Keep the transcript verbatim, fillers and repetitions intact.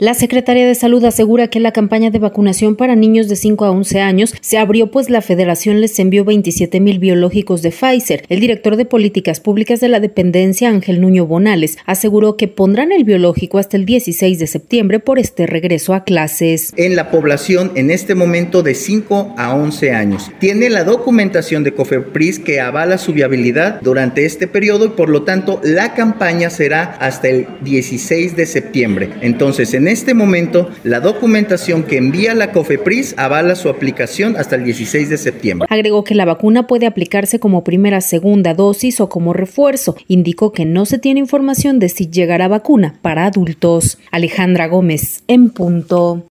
La Secretaría de Salud asegura que la campaña de vacunación para niños de cinco a once años se abrió pues la Federación les envió veintisiete mil biológicos de Pfizer. El director de Políticas Públicas de la dependencia, Ángel Nuño Bonales, aseguró que pondrán el biológico hasta el dieciséis de septiembre por este regreso a clases. En la población en este momento de cinco a once años. Tiene la documentación de COFEPRIS que avala su viabilidad durante este periodo y por lo tanto la campaña será hasta el dieciséis de septiembre. Entonces, en este momento, la documentación que envía la COFEPRIS avala su aplicación hasta el dieciséis de septiembre. Agregó que la vacuna puede aplicarse como primera, segunda dosis o como refuerzo. Indicó que no se tiene información de si llegará vacuna para adultos. Alejandra Gómez, en punto.